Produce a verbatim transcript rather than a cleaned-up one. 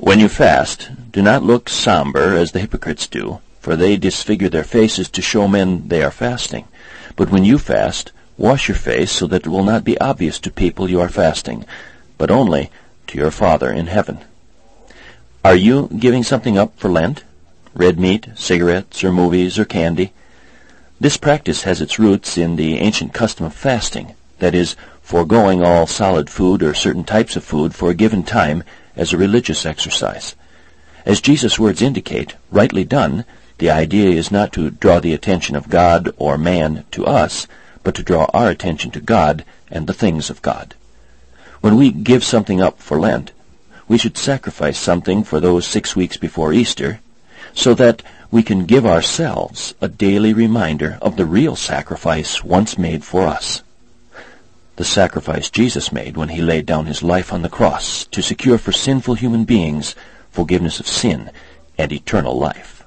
When you fast, do not look somber as the hypocrites do, for they disfigure their faces to show men they are fasting. But when you fast, wash your face so that it will not be obvious to people you are fasting, but only to your Father in heaven. Are you giving something up for Lent? Red meat, cigarettes, or movies, or candy? This practice has its roots in the ancient custom of fasting, that is, foregoing all solid food or certain types of food for a given time as a religious exercise. As Jesus' words indicate, rightly done, the idea is not to draw the attention of God or man to us, but to draw our attention to God and the things of God. When we give something up for Lent, we should sacrifice something for those six weeks before Easter, so that we can give ourselves a daily reminder of the real sacrifice once made for us. The sacrifice Jesus made when he laid down his life on the cross to secure for sinful human beings forgiveness of sin and eternal life.